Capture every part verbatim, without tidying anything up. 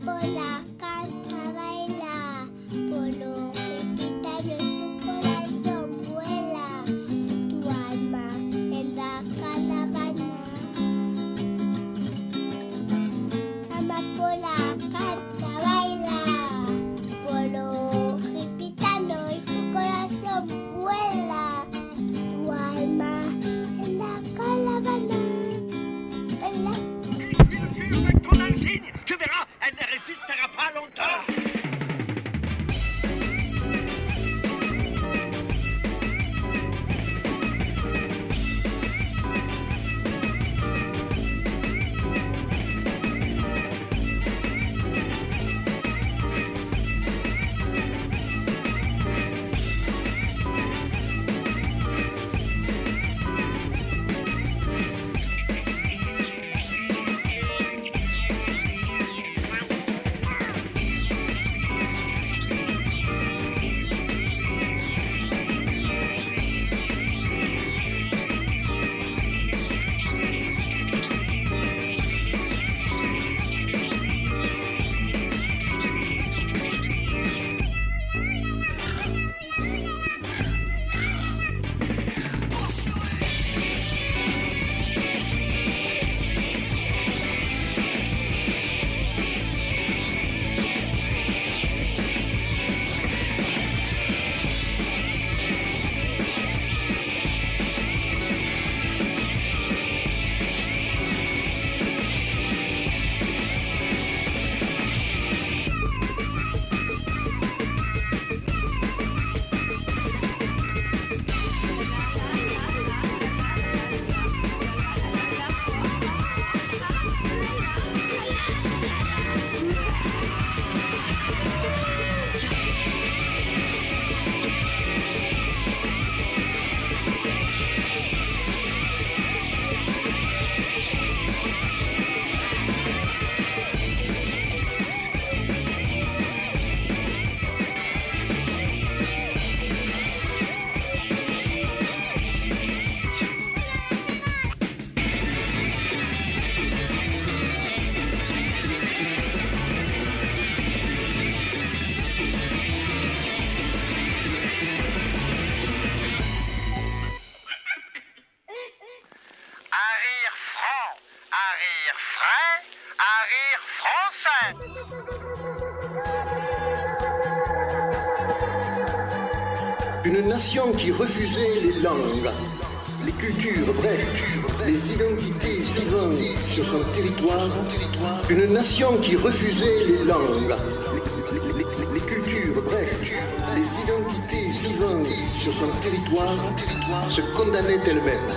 Une nation qui refusait les langues, les cultures, bref, les identités vivantes sur son territoire. Une nation qui refusait les langues, les, les, les, les cultures, bref, les identités vivantes sur son territoire, se condamnait elle-même.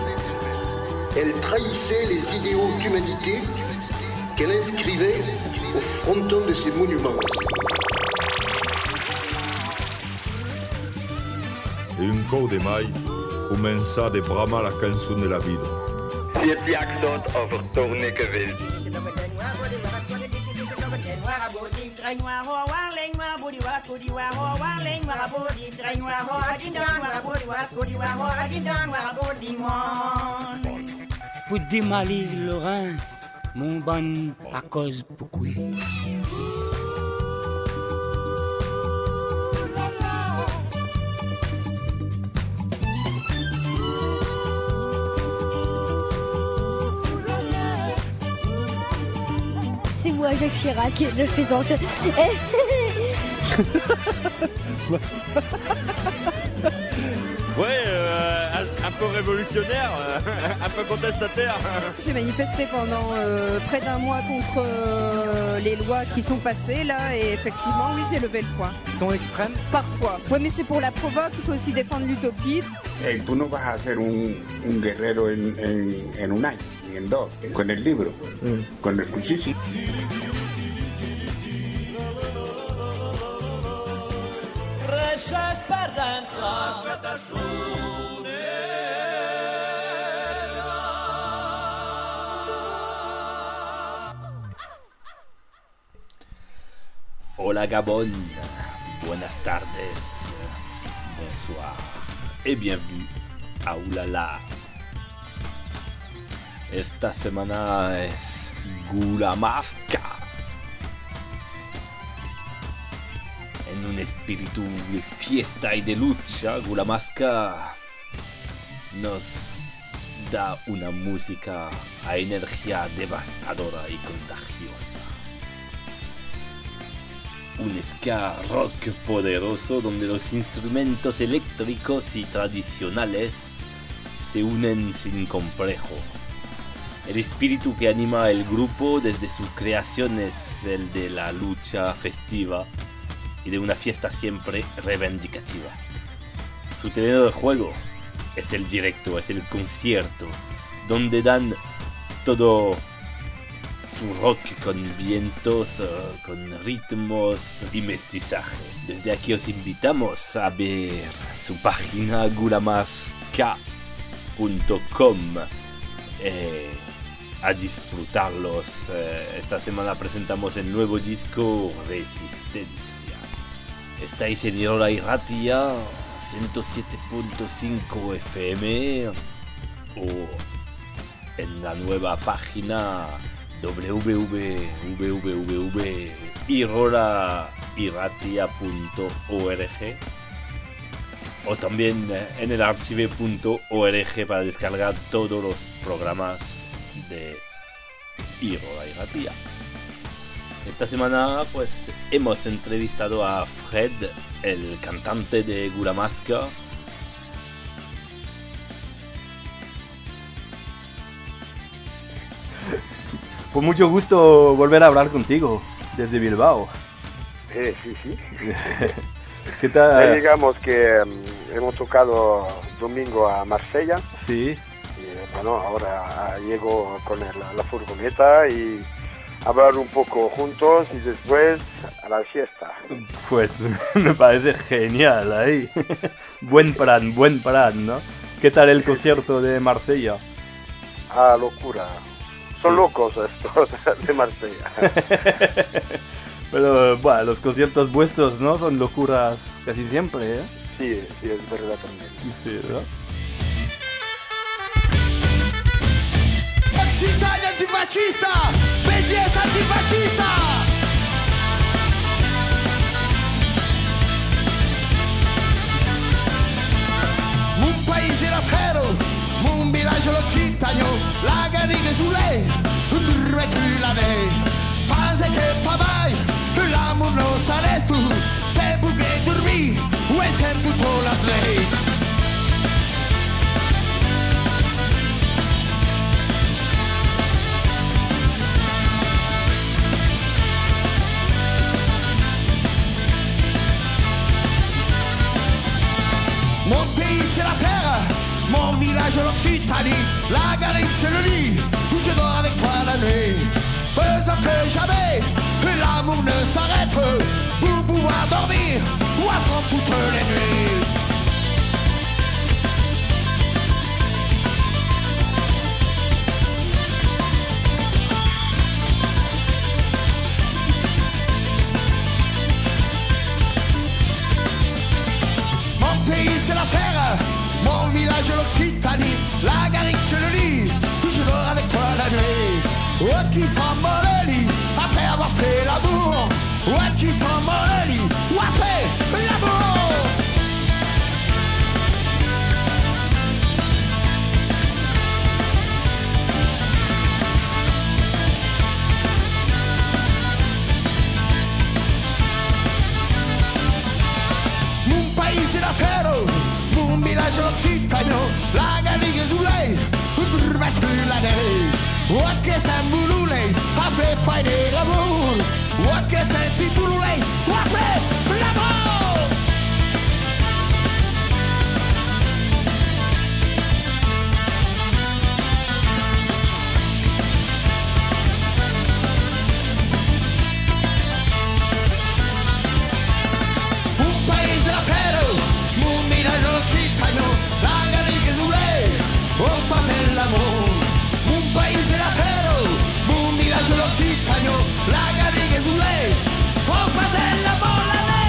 Elle trahissait les idéaux d'humanité qu'elle inscrivait au fronton de ses monuments. E un cou de mai comença de bramar la cançó de la vida. Si het accent over Torneke wil. Pour démalise le Rhin, mon ban à cause beaucoup. C'est moi, Jacques Chirac, je plaisante. Ouais, euh, un, un peu révolutionnaire, euh, un peu contestataire. J'ai manifesté pendant euh, près d'un mois contre euh, les lois qui sont passées là et effectivement, oui, j'ai levé le poing. Ils sont extrêmes? Parfois. Ouais, mais c'est pour la provoque, il faut aussi défendre l'utopie. Hey, tú no vas a ser un, un guerrero en, en, en un año, ni en dos, con el libro, mm. con el cuchillo. Resza speranza świata szunera. Hola Gabon, buenas tardes, bonsoir et bienvenue a Oulala. Esta semana es Gulamasca. en un espíritu de fiesta y de lucha, Gula Masca nos da una música a energía devastadora y contagiosa. Un ska rock poderoso donde los instrumentos eléctricos y tradicionales se unen sin complejo. El espíritu que anima el grupo desde su creación es el de la lucha festiva y de una fiesta siempre reivindicativa. Su terreno de juego es el directo, es el concierto, donde dan todo su rock con vientos, uh, con ritmos y mestizaje. Desde aquí os invitamos a ver su página gulamaska punto com, eh, a disfrutarlos. Eh, esta semana presentamos el nuevo disco Resistencia. Estáis en Irola Irratia ciento siete punto cinco F M o en la nueva página w w w punto irola irratia punto org o también en el archive punto org para descargar todos los programas de Irola Irratia. Esta semana pues hemos entrevistado a Fred, el cantante de Gula Masca. Pues mucho gusto volver a hablar contigo desde Bilbao. Eh, sí, sí. ¿Qué tal? Ya digamos que um, hemos tocado domingo a Marsella. Sí. Y bueno, ahora llego con el, la furgoneta y hablar un poco juntos y después a la fiesta. Pues me parece genial ahí. Buen plan, buen plan, ¿no? ¿Qué tal el concierto de Marsella? Ah, locura. Son locos estos de Marsella. Pero bueno, los conciertos vuestros, ¿no? Son locuras casi siempre, ¿eh? Sí, sí, es verdad también. Sí, ¿verdad? Italia antifascista, belleza antifascista. Un paese intero, un villaggio l'Occitano, la garriga su lei, un reculane. Fase che fa mai, l'amour non saresti tu, tempo che dormi, o è sempre con la slave. Mon pays c'est la terre, mon village l'Occitanie, la galerie c'est le lit, où je dors avec toi la nuit. Faisant que jamais, l'amour ne s'arrête, pour pouvoir dormir, poisson toutes les nuits. C'est la terre, mon village l'Occitanie, la garrigue c'est le lit, où je dors avec toi la nuit. Oh qui s'envole le lit, après avoir fait l'amour. Oh qui s'envole le lit, ou après l'amour. Mon pays c'est la terre, un village l'Occitano, la garriga su lei, un metro la lei. O che sembra lei, apre fai dell'amore. O che senti tu lei, apre l'amore. Un paese davvero, un village l'Occitano, la garriga su lei, o fate l'amore. Un paese davvero, un villaggio l'Occitano, la garriga su lei, o fate l'amore.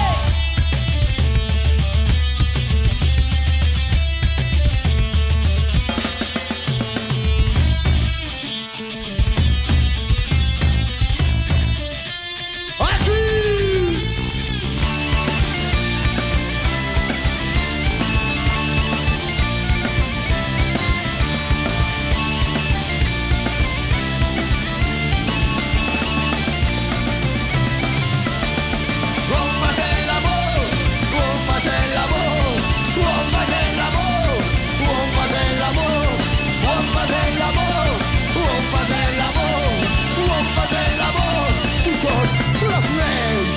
somos los Neige.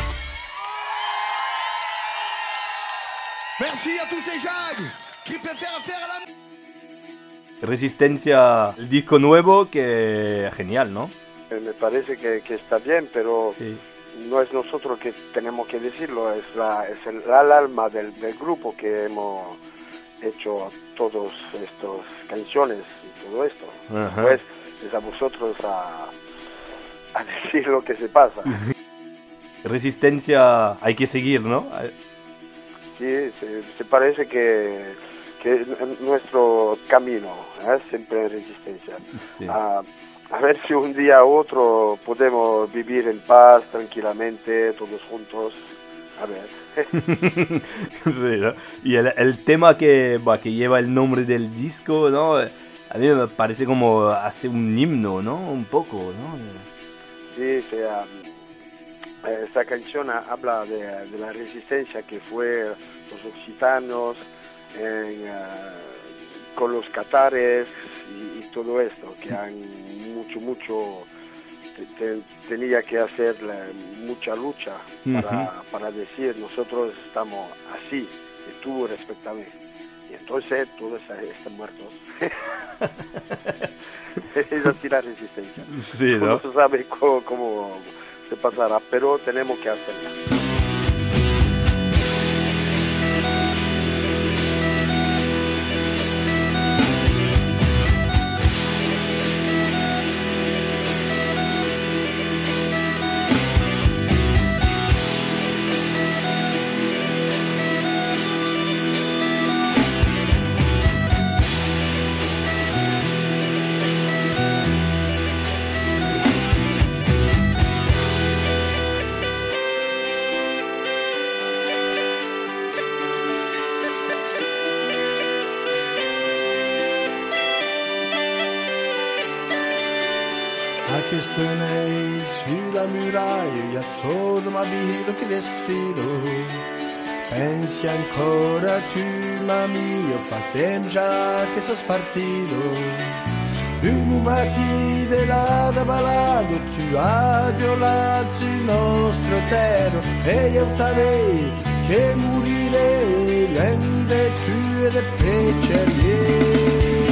Merci a tous ces Jacques qui préfèrent faire la... Resistencia, el disco nuevo, que genial, ¿no? Me parece que, que está bien, pero sí. No es nosotros que tenemos que decirlo, es la es el, el alma del, del grupo que hemos hecho todas estas canciones y todo esto. Ajá. Pues es a vosotros a, a decir lo que se pasa. Resistencia hay que seguir, ¿no? Sí, se, se parece que que nuestro camino ¿eh? Siempre en resistencia. Sí. A, a ver si un día u otro podemos vivir en paz, tranquilamente, todos juntos. A ver. Sí, ¿no? Y el, el tema que, bah, que lleva el nombre del disco, ¿no? A mí me parece como hace un himno, ¿no? Un poco, ¿no? Sí, sí. Um, esta canción habla de, de la resistencia que fue los occitanos en, uh, con los catares y, y todo esto, que han mucho, mucho, te, te, tenía que hacer la, mucha lucha para, uh-huh. para decir, nosotros estamos así, y tú respétame. Y entonces todos están muertos. Es así la resistencia. Sí, ¿no? No se sabe cómo, cómo se pasará, pero tenemos que hacerla. Che stonei sulla muraia, io attorno ma vedo che desfilo. Pensi ancora tu, ma mio, fa tempo già che sono spartito. Un mattina della da balato, tu hai violato il nostro terro. E io t'avevo che morire, l'ende tu e del pecciariere.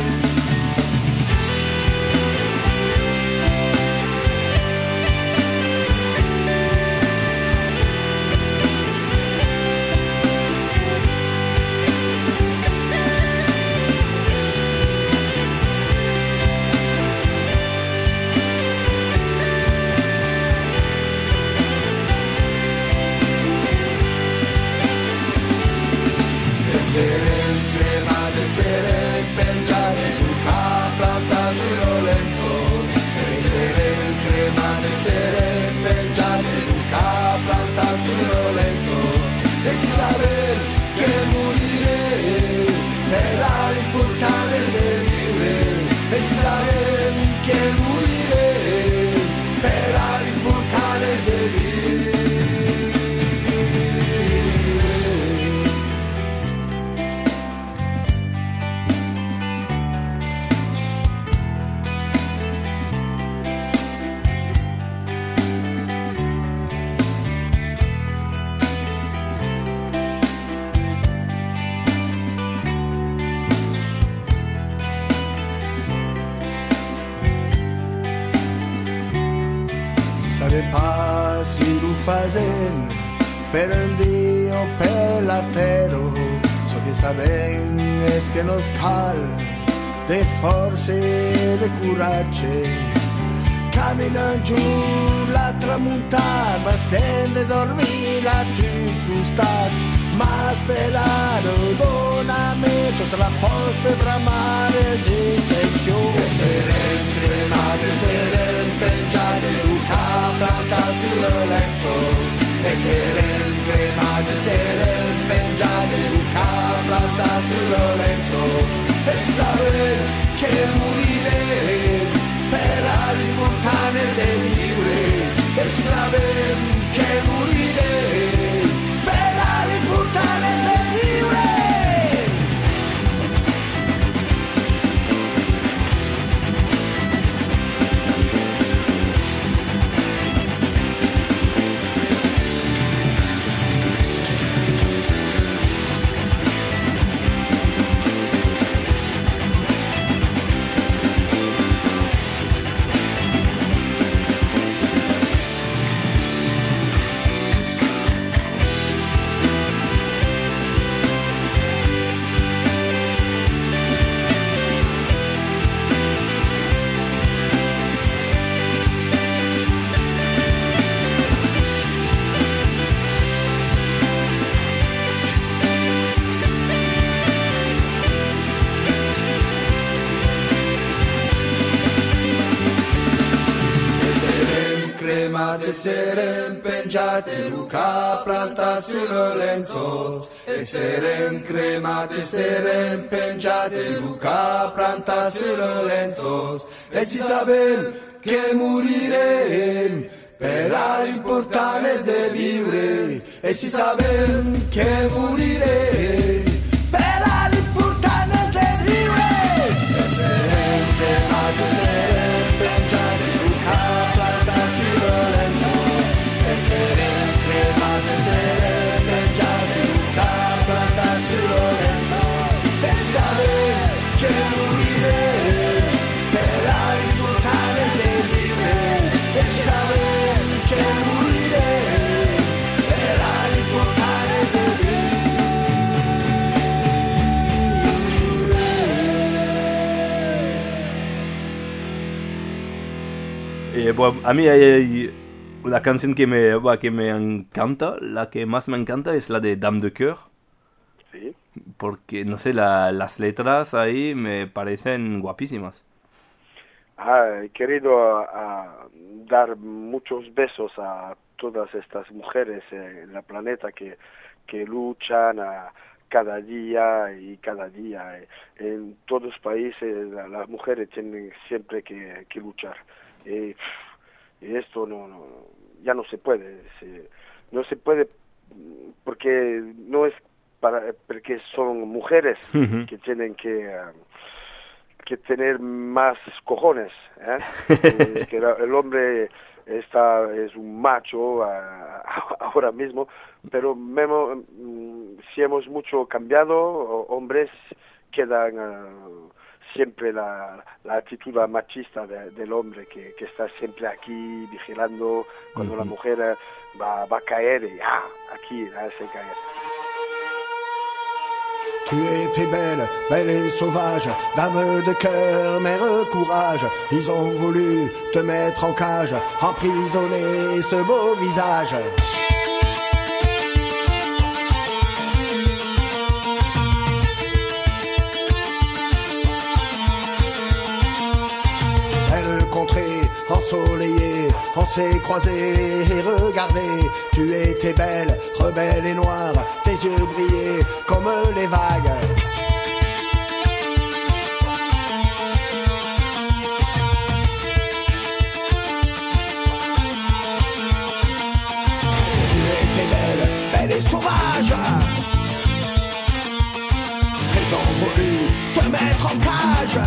Fazendo per un Dio per la terra, so che saben es que nos cal de forze e de coraggio. Camminano giù la tramontana, ma senza dormire a tu costat, ma sperare buonamente tra forze per bramare d'intenzione. Serene, madre serene, pengiate Luca, plantasi lo lenzo. E serene, madre serene, pengiate Luca, plantasi lo lenzo. E si sabe che morire per ali montanes de libre. E si sabe che morire per ali montanes de libre. cremate, seren pengiate, Luca planta sul lenzo. E seren cremate, seren pengiate, Luca planta sul lenzo. E si saben che morirem, però l'important és de viure. E si saben que morirem, però l'important és de viure. E serem cremats, serem penjats, Luca planta sul lenzo. E serem cremats, serem penjats, Luca planta sul lenzo. E si saben que morirem, però l'important és de viure. E si saben que morirem, però l'important és de Y bueno, a mí hay una canción que me, bueno, que me encanta, la que más me encanta es la de Dame de Cœur. Sí. Porque, no sé, la, las letras ahí me parecen guapísimas. Ah, he querido a, a dar muchos besos a todas estas mujeres en el planeta que, que luchan a cada día y cada día. En todos los países las mujeres tienen siempre que, que luchar. Y, y esto no, no, ya no se puede. Se, no se puede porque no es para porque son mujeres uh-huh. que tienen que... Uh, que tener más cojones, ¿eh? Que el hombre está, es un macho uh, ahora mismo, pero memo, si hemos mucho cambiado, hombres quedan uh, siempre la, la actitud machista de, del hombre que, que está siempre aquí vigilando cuando uh-huh. la mujer va, va a caer y ah, aquí hace caer. Tu étais belle, belle et sauvage, dame de cœur, mère courage. Ils ont voulu te mettre en cage, emprisonner ce beau visage. Belle contrée, ensoleillée, on s'est croisés et regardés. Tu étais belle, rebelle et noire, tes yeux brillaient comme les vagues. Tu étais belle, belle et sauvage. Ils ont voulu te mettre en cage.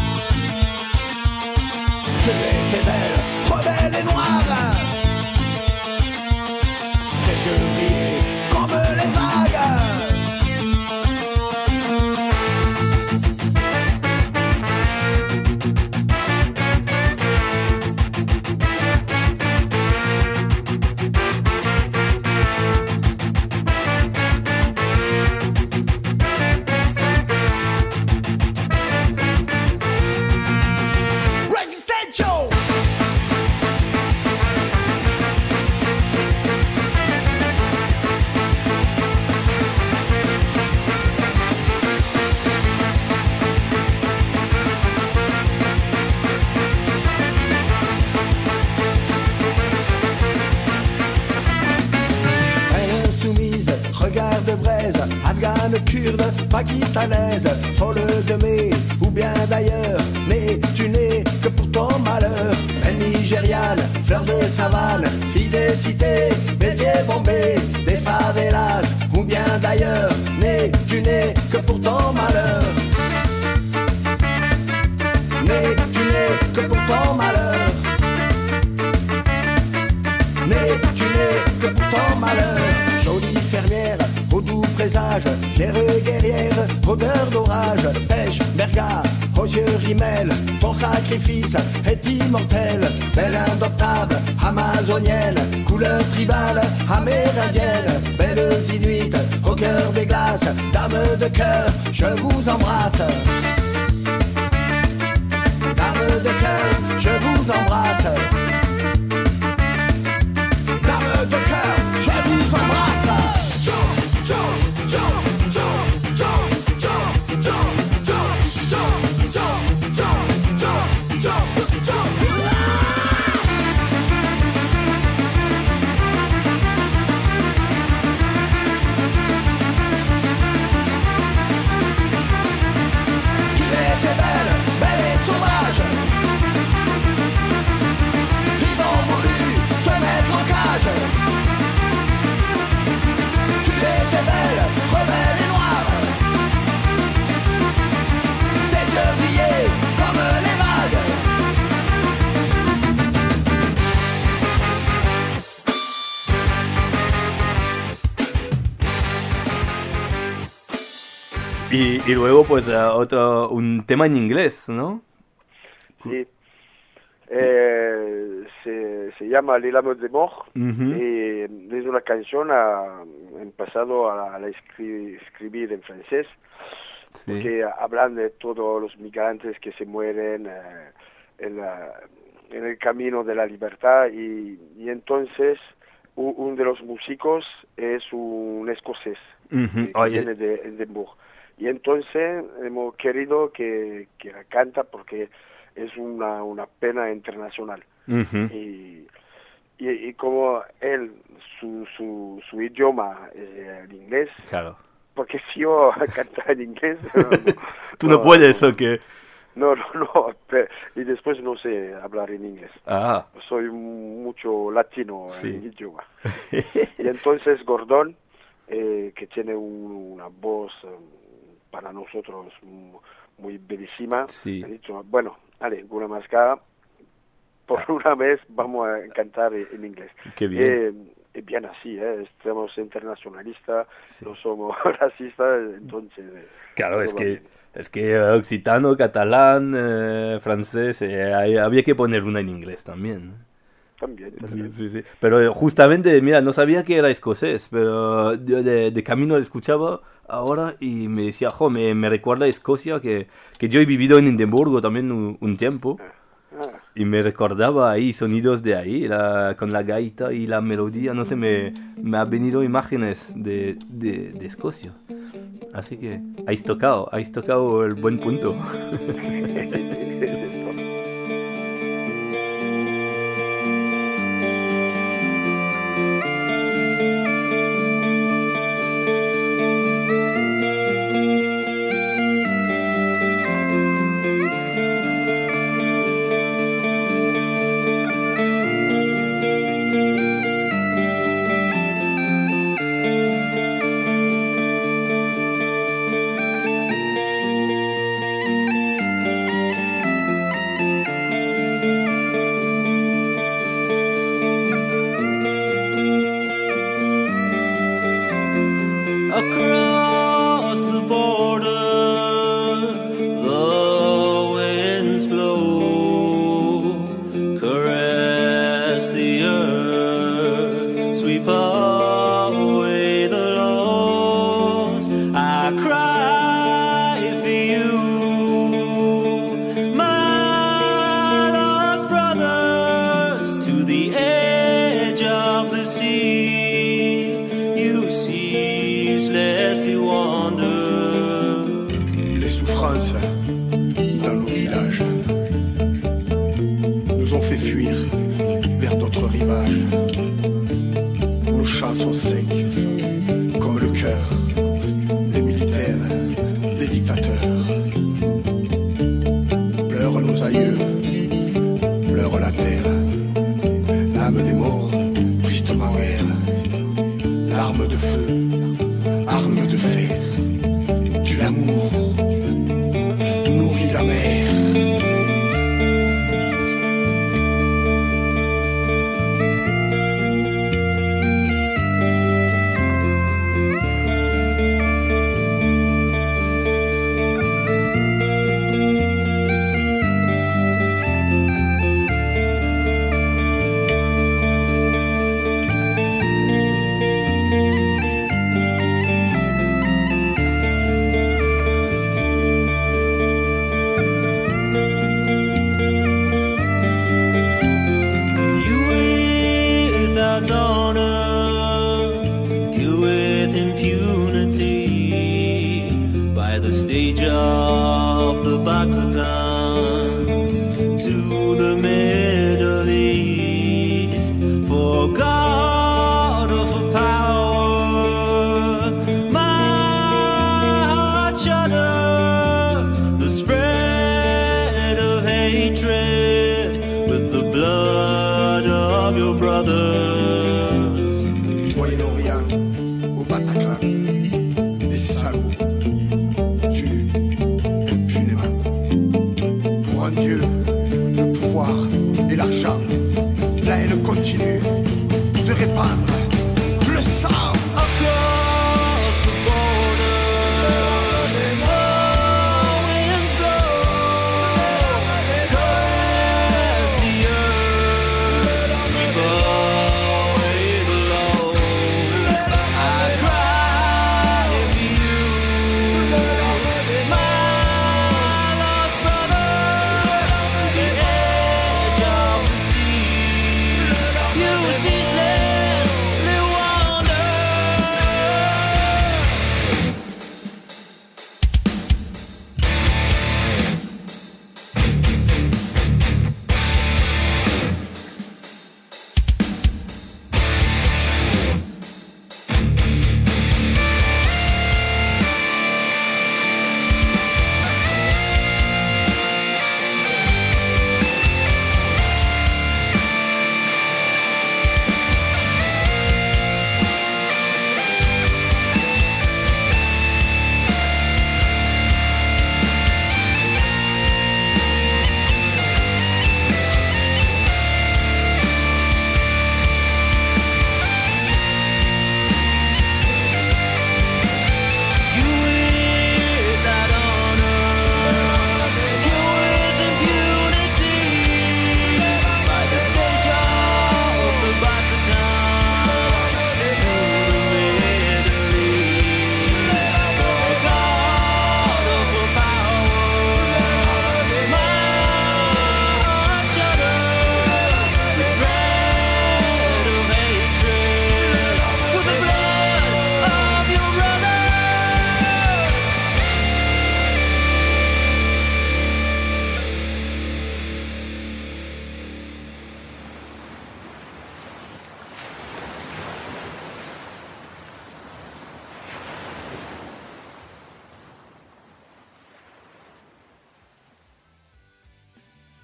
Tu étais belle, rebelle et noire. Tes yeux brillaient comme les vagues. Afghane, kurde, pakistanaise, folle de mai ou bien d'ailleurs, mais tu n'es que pour ton malheur. Belle nigériane, fleur de savane, fille des cités, Béziers, Bombay, des favelas ou bien d'ailleurs, mais tu n'es que pour ton malheur. Mais tu n'es que pour ton malheur. Mais tu n'es que pour ton malheur. Jolie fermière, au doux présage, fière guerrière, odeur d'orage, pêche, merga, aux yeux rimel, ton sacrifice est immortel, belle indomptable, amazonienne, couleur tribale, amérindienne, belles inuites, au cœur des glaces, dame de cœur, je vous embrasse. Dame de cœur, je vous embrasse. Dame de cœur, je vous embrasse. Y, y luego, pues, uh, otro, un tema en inglés, ¿no? Sí. Eh, se, se llama Les Lames de Mort. Uh-huh. Y es una canción a, empezado a la escri, escribir en francés, sí. Porque hablan de todos los migrantes que se mueren eh, en, la, en el camino de la libertad y, y entonces un, uno de los músicos es un escocés, uh-huh. que, que viene de Edimburgo. Y entonces hemos querido que, que la canta porque es una, una pena internacional. Uh-huh. y, y, y como él, su, su, su idioma es el inglés, claro. Porque si yo cantar en inglés... No, no, ¿Tú no, no puedes no, o qué? No, no, no, pero, y después no sé hablar en inglés. Ah. Soy mucho latino sí. en el idioma. Y entonces Gordon, eh, que tiene un, una voz um, para nosotros muy bellísima, sí. ha dicho, bueno, dale, una mascada, por una vez vamos a cantar en inglés. Qué bien. Eh, es bien así, ¿eh? Somos internacionalistas, sí. No somos racistas, entonces... Claro, es que, es que occitano, catalán, eh, francés, eh, hay, había que poner una en inglés también. También, también. Sí, sí, sí. Pero justamente, mira, no sabía que era escocés, pero yo de, de camino lo escuchaba ahora y me decía, jo, me, me recuerda a Escocia, que, que yo he vivido en Edimburgo también un, un tiempo. Ah. Ah. Y me recordaba ahí sonidos de ahí, la, con la gaita y la melodía, no sé, me, me ha venido imágenes de, de, de Escocia. Así que habéis tocado, habéis tocado el buen punto. Across the border,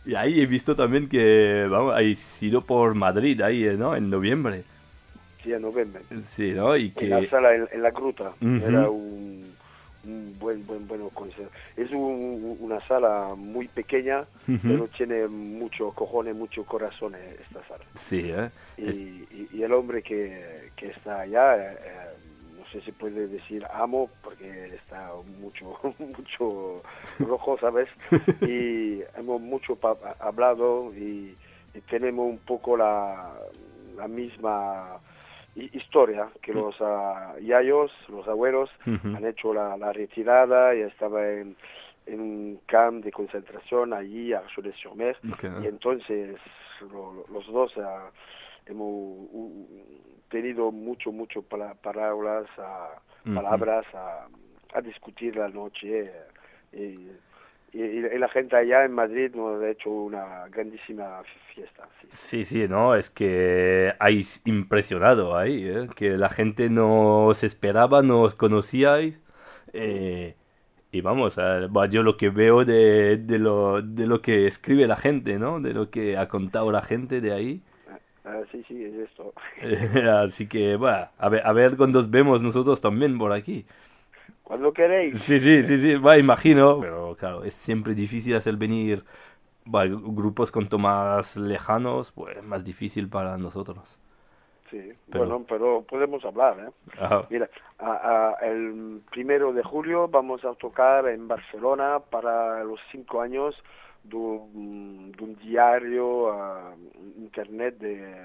Y ahí he visto también que, vamos, has ido por Madrid ahí, ¿no? En noviembre. Sí, en noviembre. Sí, ¿no? Y que... En la sala, en, en la gruta. Uh-huh. Era un, un buen, buen, buen concierto. Es un, una sala muy pequeña, uh-huh. pero tiene mucho cojones, mucho corazón esta sala. Sí, ¿eh? Y, es... y, y el hombre que, que está allá, eh, no sé si puede decir amo, porque está mucho, mucho rojo, ¿sabes? Y hemos mucho pa- hablado y, y tenemos un poco la, la misma historia que los uh, yayos, los abuelos, uh-huh. han hecho la, la retirada y estaba en, en un camp de concentración allí a Cholet-sur-Mer, okay. Y entonces lo, los dos uh, hemos uh, tenido mucho, mucho para, palabras, uh, uh-huh. palabras a, a discutir la noche y, y, y la gente allá en Madrid nos ha hecho una grandísima fiesta. Sí, sí, sí, no, es que hay impresionado ahí, ¿eh? Que la gente no os esperaba, no os conocíais, eh, y vamos, eh, yo lo que veo de, de, lo, de lo que escribe la gente, ¿no? De lo que ha contado la gente de ahí. Ah, sí, sí, es esto. Así que, bueno, a ver, a ver cuando os vemos nosotros también por aquí. Cuando queréis. Sí, sí, sí, sí, va, imagino. Pero claro, es siempre difícil hacer venir va, grupos cuanto más lejanos, pues más difícil para nosotros. Sí, pero... bueno, pero podemos hablar, ¿eh? Ajá. Mira, a, a, el primero de julio vamos a tocar en Barcelona para los cinco años de un, de un diario uh, internet de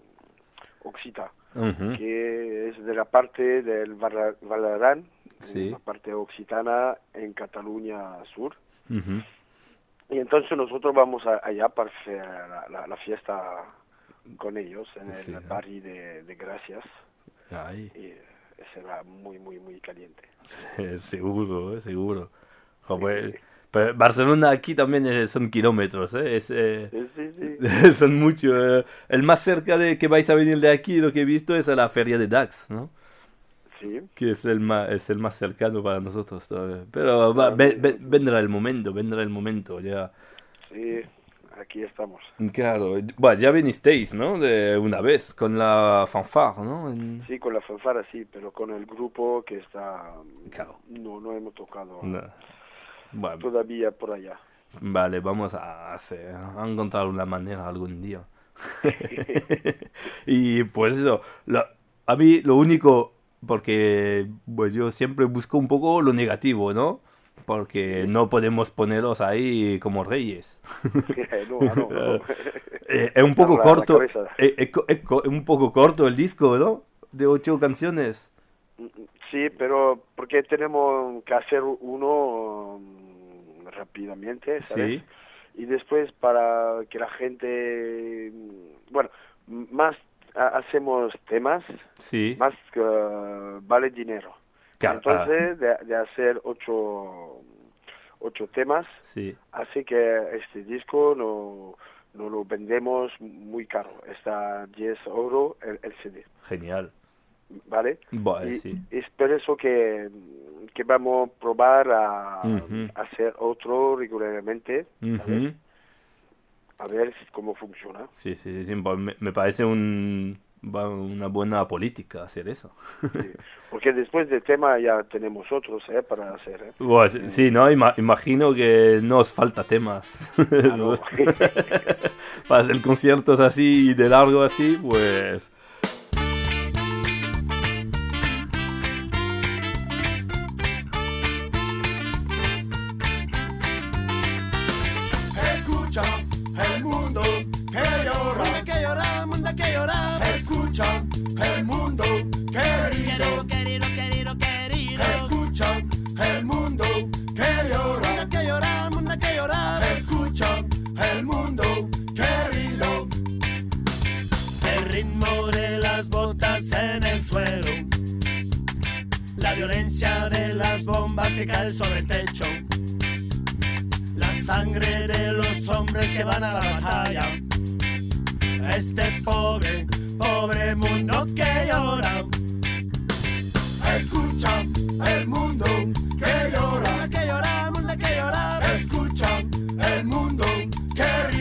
um, Occita, uh-huh. que es de la parte del Valerán, sí. La parte occitana en Cataluña Sur. Uh-huh. Y entonces nosotros vamos a, allá para hacer la, la, la fiesta con ellos en el sí, barrio de, de Gracias. Ay. Y será muy, muy, muy caliente. Sí, seguro, seguro. Joder, sí. Pero Barcelona aquí también son kilómetros, ¿eh? Es, eh, sí, sí, sí. Son muchos. Eh. El más cerca de que vais a venir de aquí, lo que he visto, es a la feria de Dax, ¿no? Sí. Que es el más, es el más cercano para nosotros todavía. Pero va, ve, ve, vendrá el momento, vendrá el momento, ya. Sí, aquí estamos. Claro, bueno, ya vinisteis, ¿no? De una vez, con la fanfare, ¿no? En... Sí, con la fanfare, sí, pero con el grupo que está... Claro. No, no hemos tocado no. Bueno. Todavía por allá. Vale, vamos a, hacer, a encontrar una manera algún día. Y pues eso, lo, a mí lo único... Porque pues yo siempre busco un poco lo negativo, ¿no? Porque no podemos ponerlos ahí como reyes. no, no, no. eh, es un poco corto, es, es, es, es un poco corto el disco, ¿no? De ocho canciones. Sí, pero porque tenemos que hacer uno um, rápidamente, ¿sabes? Sí. Y después para que la gente, bueno, más hacemos temas, sí. más que uh, vale dinero. Claro. Entonces, de, de hacer ocho, ocho temas, sí. hace que este disco no, no lo vendemos muy caro. Está diez euros el, el C D. Genial. ¿Vale? Vale, y sí. Es por eso que, que vamos a probar a, uh-huh. a hacer otro regularmente. Uh-huh. A ver cómo funciona. Sí, sí, sí. Me, me parece un, una buena política hacer eso. Sí, porque después del tema ya tenemos otros ¿eh? Para hacer. ¿eh? Bueno, sí, sí, no, Ima, imagino que no os falta temas. Ah, no. Para hacer conciertos así de largo así, pues... El mundo que llora, mundo que llora, mundo que llora. Escucha el mundo querido, querido, querido, querido. Escucha el mundo que llora, mundo que llora, mundo que llora. Escucha el mundo querido. El ritmo de las botas en el suelo, la violencia de las bombas que caen sobre el techo. La sangre de los hombres que van a la batalla. Este pobre, pobre mundo que llora. Escucha el mundo que llora. Mundo que llora, mundo que llora. Escucha el mundo que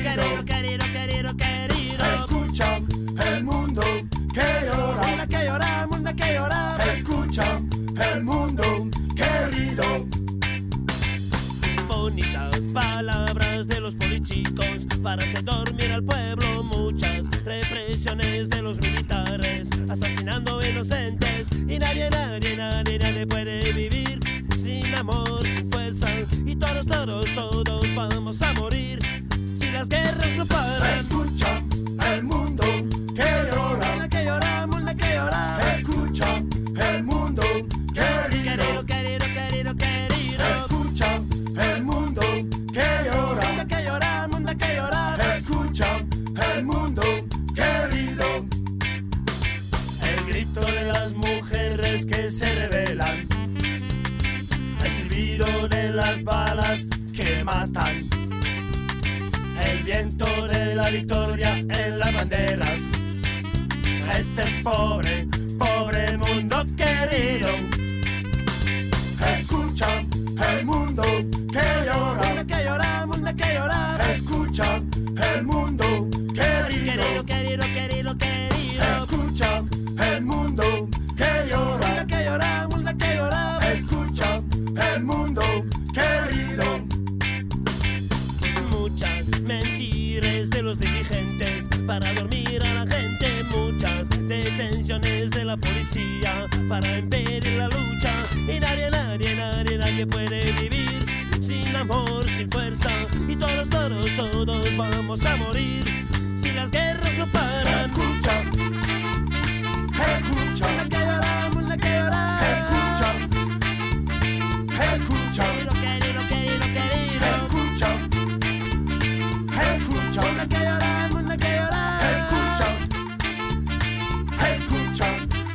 órdenes de los militares, asesinando inocentes, y nadie, nadie, nadie, nadie puede vivir sin amor, sin fuerza, y todos, todos, todos vamos a morir si las guerras no paran. Escucha el mundo que llora, mundo que llora, mundo que llora. Escucha el mundo querido, querido, querido, querido, querido. Escucha el mundo que llora, mundo que llora, mundo que llora. Escucha el mundo querido. El grito de las mujeres que se rebelan, el silbido de las balas que matan, el viento de la victoria en las banderas. Este pobre, pobre mundo querido. Escucha el mundo que llora, mundo que llora, mundo que llora. Escucha el mundo querido, querido, querido, querido, querido. Escucha el mundo que llora, mundo que llora, mundo que llora. Escucha el mundo querido. Muchas mentiras de los exigentes para dormir a la gente, muchas detenciones de la policía para impedir la lucha, y nadie, nadie, nadie, nadie puede vivir sin amor, sin fuerza, y todos, todos, todos vamos a morir si las guerras no paran. Escucha, escucha, mundo que llora, mundo que llora. Escucha, escucha, querido, querido, querido, querido. Escucha, escucha, mundo que llora, mundo que llora. Escucha, escucha.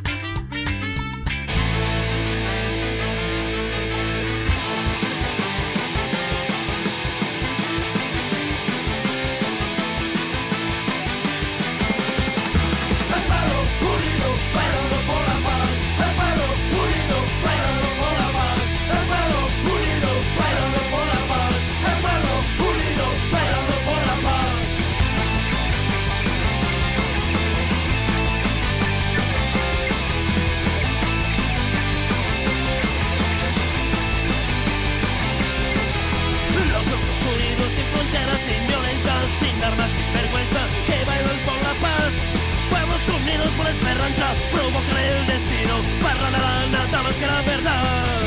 Sin violencia, sin armas, sin vergüenza, que bailan por la paz. Pueblos unidos por la esperanza, provocan el destino, barran a la nada más que la verdad.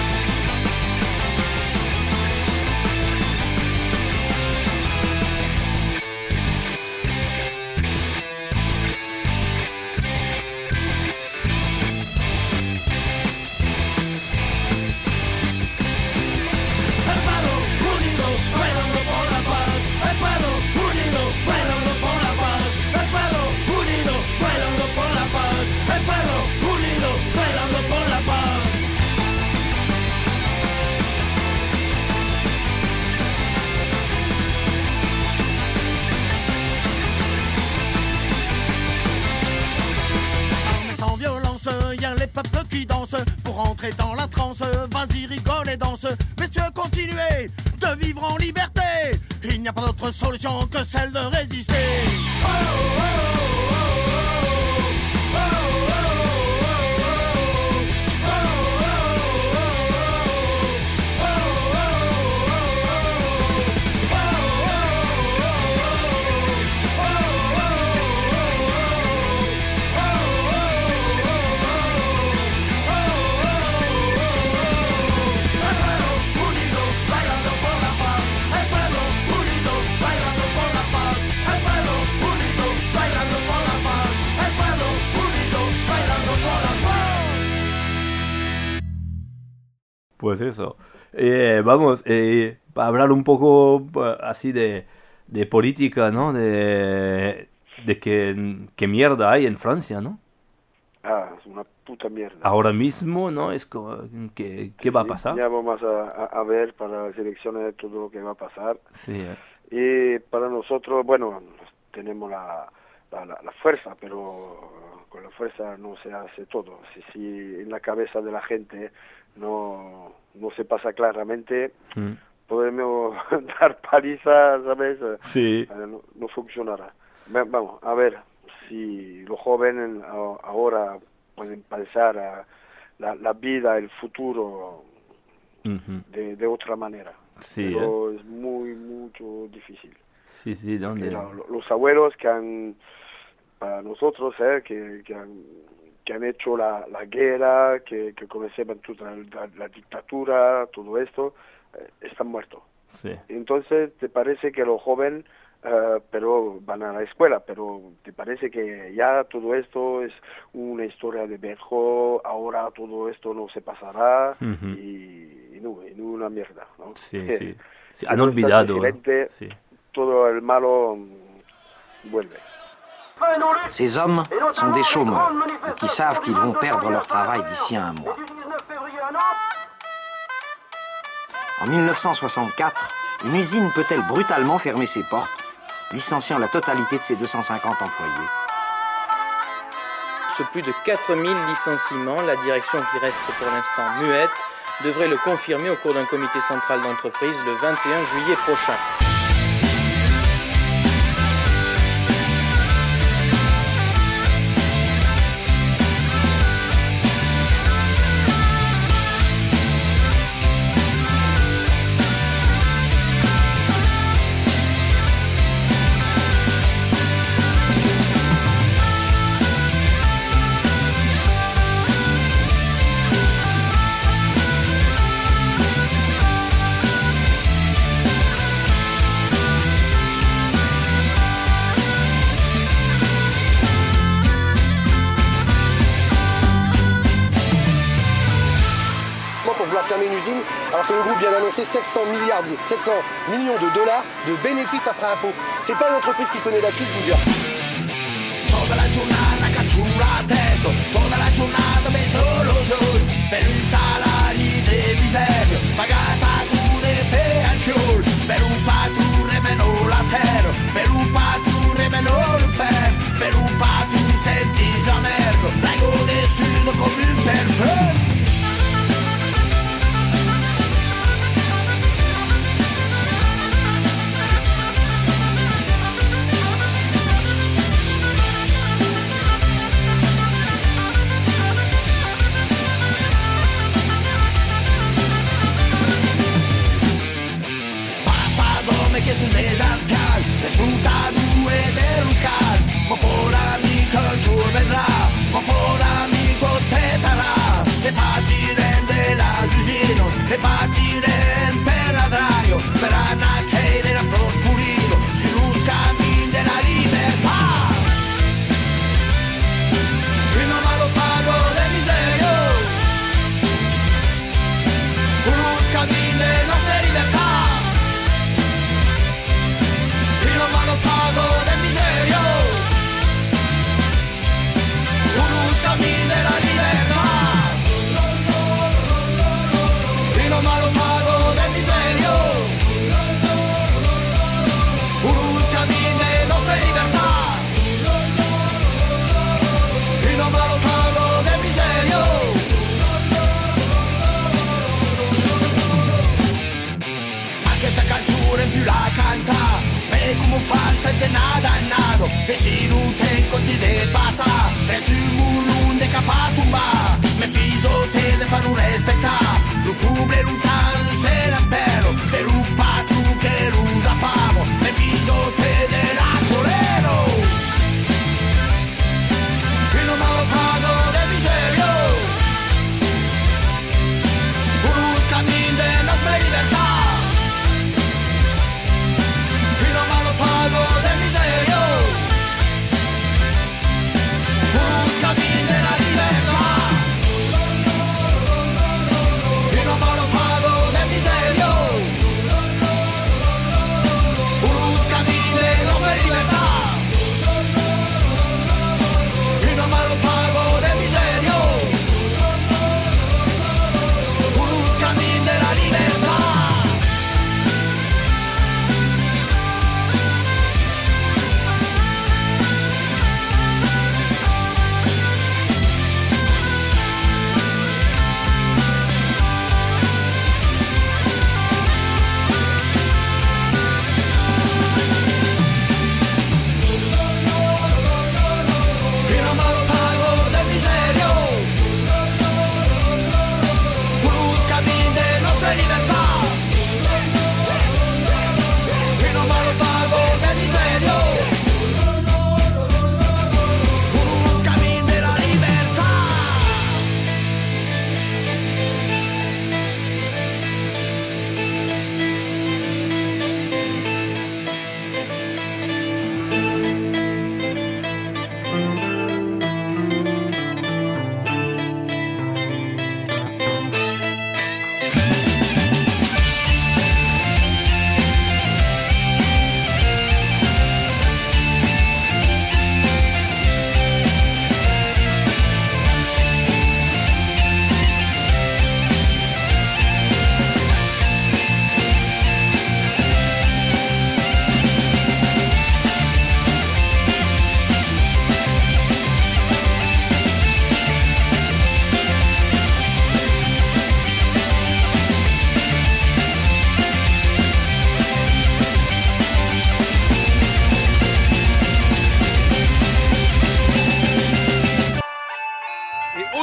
Peuple qui danse pour entrer dans la transe. Vas-y, rigole et danse. Messieurs, continuez de vivre en liberté. Il n'y a pas d'autre solution que celle de résister. Oh, oh, oh, oh, oh, oh, oh, Pues eso. Eh, vamos, eh, para hablar un poco así de, de política, ¿no? De, de qué, qué mierda hay en Francia, ¿no? Ah, es una puta mierda. Ahora mismo, ¿no? Es como, ¿qué, qué va a pasar? Ya vamos a, a, a ver para las elecciones todo lo que va a pasar. Sí. Eh. Y para nosotros, bueno, tenemos la, la, la, la fuerza, pero con la fuerza no se hace todo. Si, si en la cabeza de la gente no, no se pasa claramente, mm. podemos dar palizas, ¿sabes? Sí. No, no funcionará. Vamos, a ver si los jóvenes ahora pueden pensar a la, la vida, el futuro uh-huh. de, de otra manera. Sí, pero eh. es muy, mucho difícil. Sí, sí, ¿dónde? Los, los abuelos que han para nosotros, eh, que, que, han, que han hecho la, la guerra, que, que conocían toda la, la dictadura, todo esto, eh, están muertos. Sí. Entonces, ¿te parece que los jóvenes, uh, pero van a la escuela, pero te parece que ya todo esto es una historia de viejo, ahora todo esto no se pasará, uh-huh. y, y, no, y no una mierda, ¿no? Sí, sí. sí. Han olvidado. Sí. Todo el malo vuelve. Ces hommes sont des chômeurs qui savent qu'ils vont perdre leur travail d'ici à un mois. En mille neuf cent soixante-quatre, une usine peut-elle brutalement fermer ses portes, licenciant la totalité de ses deux cent cinquante employés? Sur plus de quatre mille licenciements, la direction qui reste pour l'instant muette devrait le confirmer au cours d'un comité central d'entreprise le vingt et un juillet prochain. Fermer une usine, alors que le groupe vient d'annoncer sept cents milliards, sept cents millions de dollars de bénéfices après impôt. C'est pas une entreprise qui connaît la crise, Google. Toda la giornata caccio la testa, toda la giornata me solo solo, per un salario di miseria, pagata pure per alcol, per un patron meno la terra, per un patron meno il fer, per un patron senti la merda, prego nessuno come un perfetto.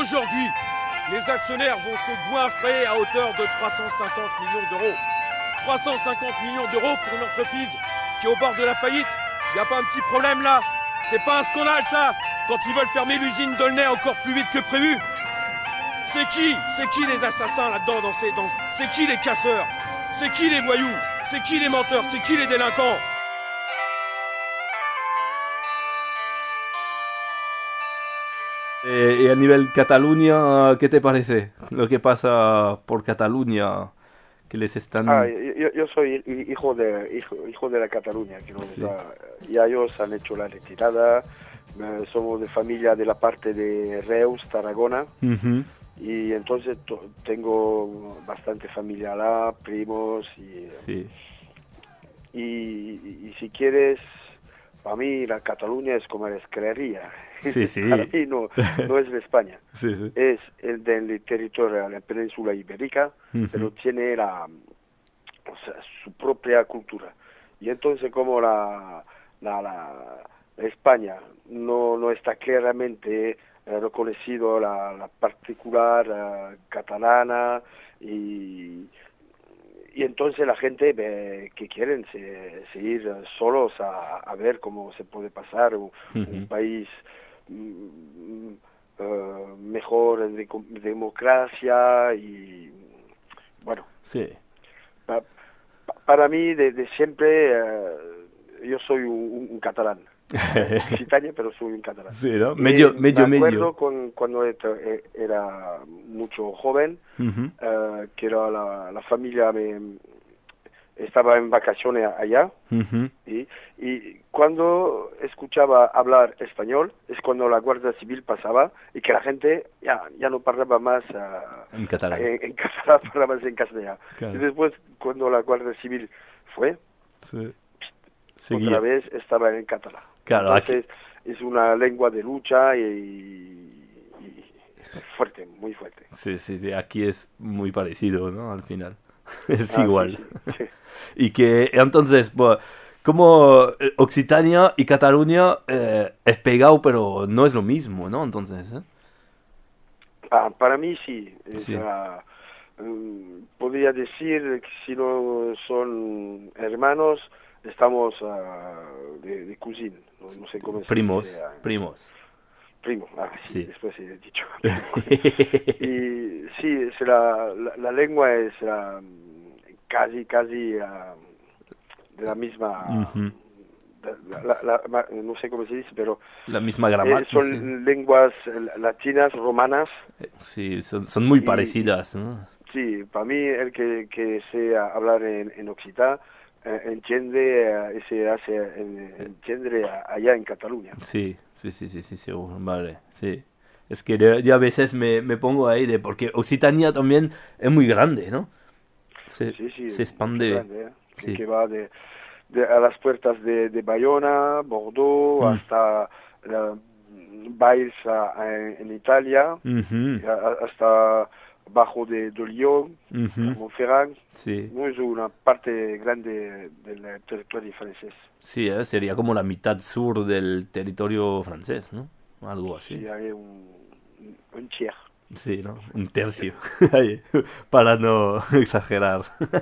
aujourd'hui, les actionnaires vont se goinfrer à hauteur de trois cent cinquante millions d'euros. trois cent cinquante millions d'euros pour une entreprise qui est au bord de la faillite. Il n'y a pas un petit problème là? C'est pas un scandale ça? Quand ils veulent fermer l'usine d'Aulnay encore plus vite que prévu? C'est qui? C'est qui les assassins là-dedans dans ces... Dans... C'est qui les casseurs? C'est qui les voyous? C'est qui les menteurs? C'est qui les délinquants? Eh, y a nivel Cataluña, ¿qué te parece lo que pasa por Cataluña? Que les están... Ah, yo, yo soy hijo de hijo, hijo de la Cataluña, que nos Sí. da- ya ellos han hecho la retirada, eh, somos de familia de la parte de Reus, Tarragona, Ujú. y entonces to- tengo bastante familia lá, primos, y, Sí. y, y- y si quieres, para mí la Cataluña es como la esclería. Sí, sí. Para mí no, no es de España. Sí, sí. Es el del territorio de la península ibérica, Ujú. pero tiene la, o sea, su propia cultura. Y entonces como la, la, la, la España no, no está claramente eh, reconocido la, la particular eh, catalana, y, y entonces la gente eh, que quieren se, se ir solos a, a ver cómo se puede pasar un, un Ujú. país mm, eh, mejor de com- democracia, y bueno, Sí. pa- pa- para mí de, de siempre eh, yo soy un, un catalán, occitania, pero soy un catalán. Sí, ¿no? Y Medio- medio, me acuerdo medio. con- cuando et- eh, era mucho joven, Ujú. eh, que era la, la familia me estaba en vacaciones allá, Ujú. y, y cuando escuchaba hablar español es cuando la Guardia Civil pasaba y que la gente ya, ya no parlaba más ah, En catalán. en, en catalán, parlaba más en castellano. Claro. Y después cuando la Guardia Civil fue, Sí. otra Seguía. vez estaba en catalán. Claro, Entonces es una lengua de lucha y, y fuerte, muy fuerte. Sí, sí, sí, aquí es muy parecido, ¿no? Al final. Es Ah, igual. sí, sí. Y que entonces, pues, como eh, Occitania y Cataluña eh, es pegado, pero no es lo mismo, ¿no? Entonces, ¿eh? Ah, para mí sí. O Sí. sea, mm, podría decir que si no son hermanos, estamos ah, de, de cousin, no, no sé cómo se Primos, dice, ah, primos. Primo, ah, sí, Sí. después he dicho. Y sí, es la, la, la lengua es ah, casi, casi ah, de la misma... Ujú. la- la- la- ma- no sé cómo se dice, pero La misma eh, gramática. son sí. lenguas eh, latinas, romanas. Sí, son, son muy Y- parecidas, ¿no? Sí, para mí el que, que sea hablar en, en occitá eh, entiende eh, y se hace en- entiende a- allá en Cataluña. Sí, sí, sí, sí, sí, seguro, vale, sí. Es que yo, yo a veces me, me pongo ahí de... Porque Occitania también es muy grande, ¿no? Se, Sí, sí, se expande. grande, ¿eh? que, Sí. que va de, de a las puertas de, de Bayona, Bordeaux, Mm. hasta eh, Bails a- a- en, en Italia, Ujú. a- hasta bajo de, de Lyon, Ujú. Montferrand. Sí. No es una parte grande del territorio francés. Sí, ¿eh? Sería como la mitad sur del territorio francés, ¿no? Algo así. Sí, hay un, un tiers. Sí, ¿no? Un tercio. Ahí, para no exagerar.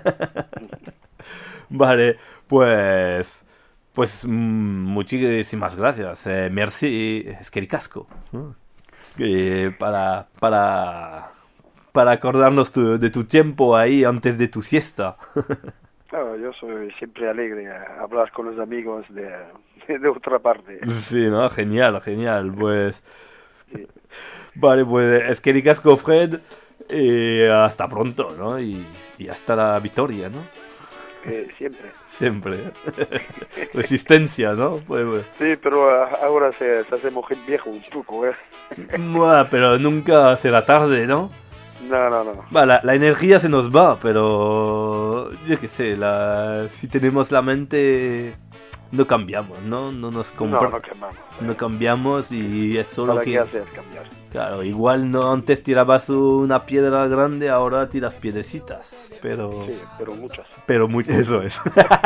Vale, pues... Pues mm, muchísimas gracias. Eh, merci, es que ricasco. ¿no? Que para, para, para acordarnos tu- de tu tiempo ahí antes de tu siesta. Claro, yo soy siempre alegre a hablar con los amigos de, de otra parte. Sí, ¿no? Genial, genial. Pues... Vale, pues es que ricasco, Fred. Y hasta pronto, ¿no? Y, y hasta la victoria, ¿no? Eh, siempre. Siempre. Resistencia, ¿no? Pues, pues. Sí, pero ah, ahora se, se hace mujer viejo un poco, ¿eh? Buah, pero nunca será tarde, ¿no? No, no, no. Va, la, la energía se nos va, pero yo qué sé, la, si tenemos la mente, no cambiamos, ¿no? No nos compra- No, no cambiamos. no cambiamos y es solo ¿Para que... qué hacer cambiar? Claro, igual no antes tirabas una piedra grande, ahora tiras piedrecitas, pero... Sí, pero muchas. Pero muy... Eso es.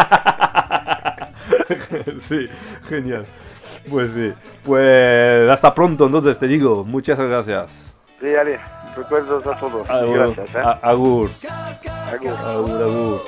Sí, genial. Pues sí. Pues hasta pronto, entonces te digo. Muchas gracias. Sí, allez, recuerdos a todos. Agur, Gracias, ¿eh? a- agur. Agur. Agur, agur.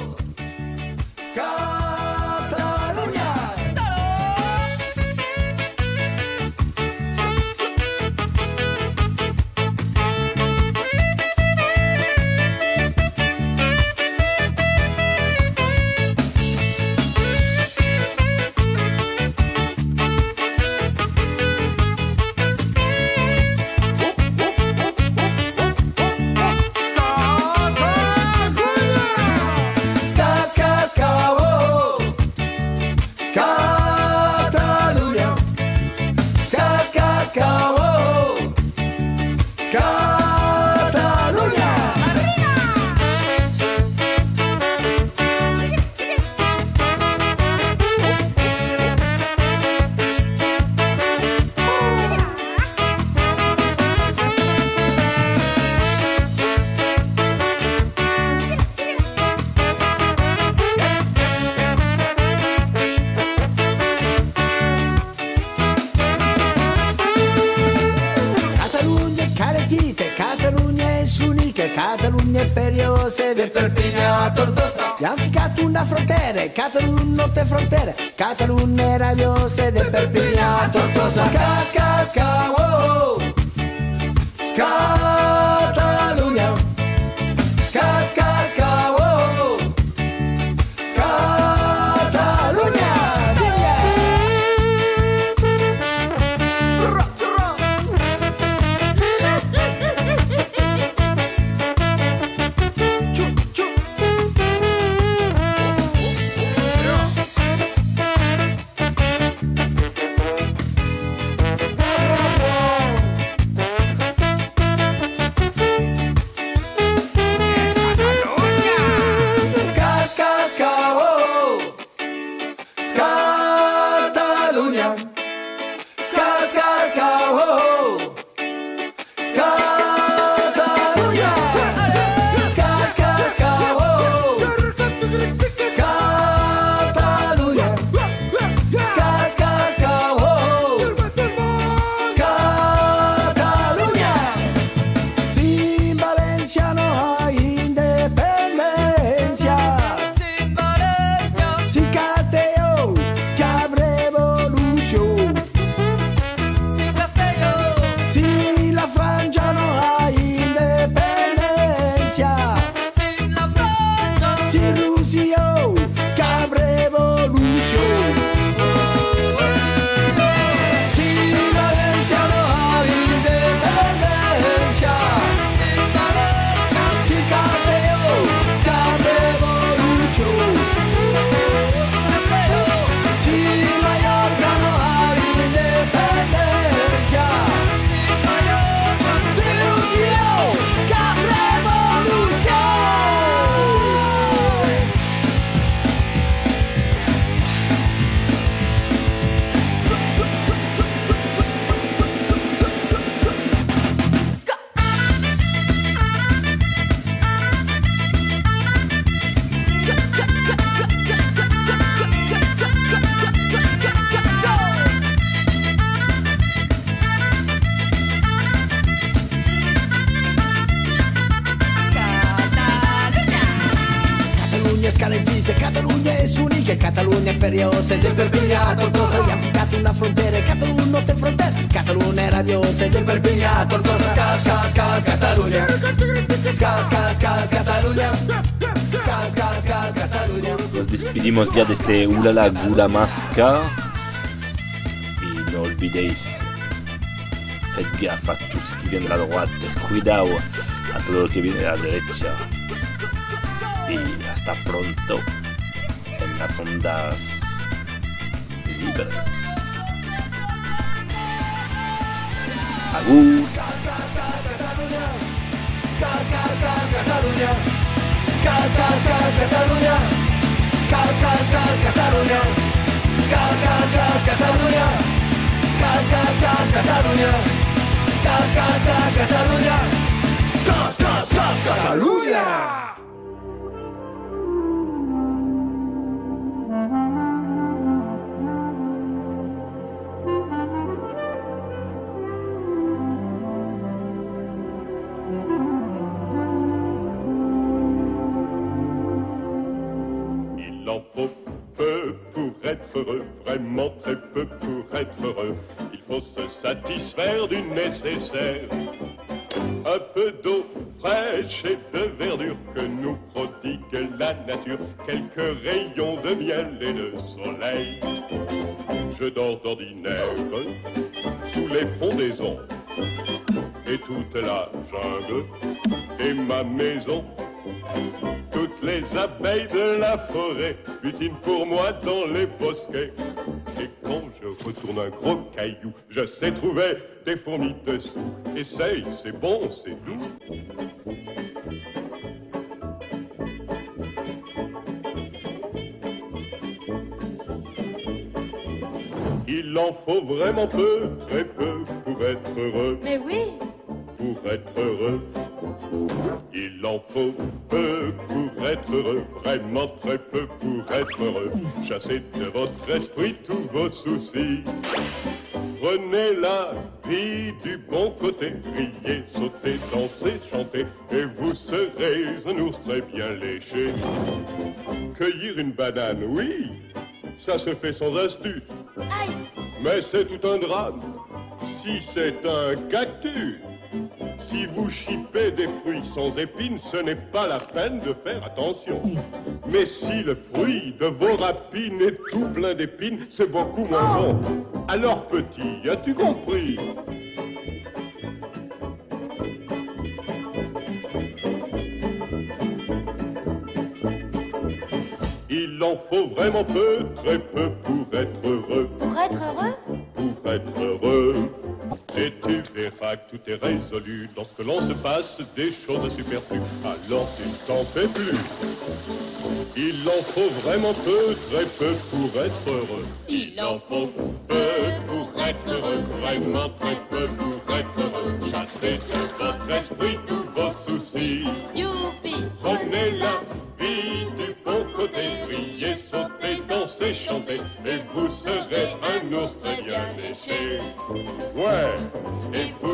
Ska, ska, ska, oh. Catalunya. Ska, ska, ska, oh. Catalunya. Catalunya caretita, Catalunya és única, Catalunya és periosa de Perpinyà a Tortosa. I han ficat una frontera, Catalunya no té frontera, Catalunya és rabiosa de Perpinyà a Tortosa. Ska, ska, ska, oh, oh. Catalunya. Ska, ska, ska, oh, oh. Catalunya. Vinga! Ska, ska, ska, oh, oh. Catalunya. Ska, ska, ska, oh, oh. Catalunya. Ska, ska, ska, oh, oh. Catalunya. Ska, ska, ska, oh, oh. Catalunya. Sin Valencia no hay independencia. Sin Castelló, que habrá revolución. Sin la Francia no hay independencia. Sin Rusia, que habrá revolución. Sin Valencia no hay independencia. Sin Castelló, que habrá revolución. Sin Mallorca no hay independencia. Sin Rusia, que habrá revolución. Catalunya és calentita, Catalunya és única, Catalunya és periosa de Perpinyà a Tortosa. I han ficat una frontera, Catalunya no té frontera, Catalunya és rabiosa de Perpinyà a Tortosa. Cas, cas, cas, Catalunya. Cas, cas, cas, Catalunya. Cas, cas, cas, Catalunya. Nos despedimos ya de este Ulala Gula Masca. Y no olvidéis, fed gafa a todos que vienen a la derecha, cuidado a todo lo que viene a la derecha. Y hasta pronto en las ondas libres. Agur. Ska, ska, ska, Catalunya. Ska, ska, ska, Catalunya. Ska, ska, ska, Catalunya. Ska, ska, ska, Catalunya. Ska, ska, ska, Catalunya. Ska, ska, ska, Catalunya. Ska, ska, ska, Catalunya. faut peu pour être heureux, vraiment très peu pour être heureux. Il faut se satisfaire du nécessaire. Un peu d'eau fraîche et de verdure que nous prodigue la nature, quelques rayons de miel et de soleil. Je dors d'ordinaire sous les frondaisons et toute la jungle est ma maison. Toutes les abeilles de la forêt butinent pour moi dans les bosquets. Et quand je retourne un gros caillou, je sais trouver des fourmis dessous. Essaye, c'est bon, c'est doux. Il en faut vraiment peu, très peu pour être heureux. Mais oui. Pour être heureux. Il en faut peu pour être heureux, vraiment très peu pour être heureux. Chassez de votre esprit tous vos soucis. Prenez la vie du bon côté, riez, sautez, dansez, chantez, et vous serez un ours très bien léché. Cueillir une banane, oui, ça se fait sans astuce. Mais c'est tout un drame si c'est un cactus. Si vous chipez des fruits sans épines, ce n'est pas la peine de faire attention. Mais si le fruit de vos rapines est tout plein d'épines, c'est beaucoup moins bon. Alors petit, as-tu compris? Il en faut vraiment peu, très peu pour être heureux. Pour être heureux? Pour être heureux. Et tu verras que tout est résolu lorsque l'on se passe des choses superflues. Alors tu t'en fais plus. Il en faut vraiment peu, très peu pour être heureux. Il en faut peu pour être heureux, vraiment très peu pour être heureux. Chassez de votre esprit tous vos soucis. Youpi! Prenez la vie du bon côté, riez, sautez, dansez, chantez, et vous serez un ours très bien léché. Ouais, et vous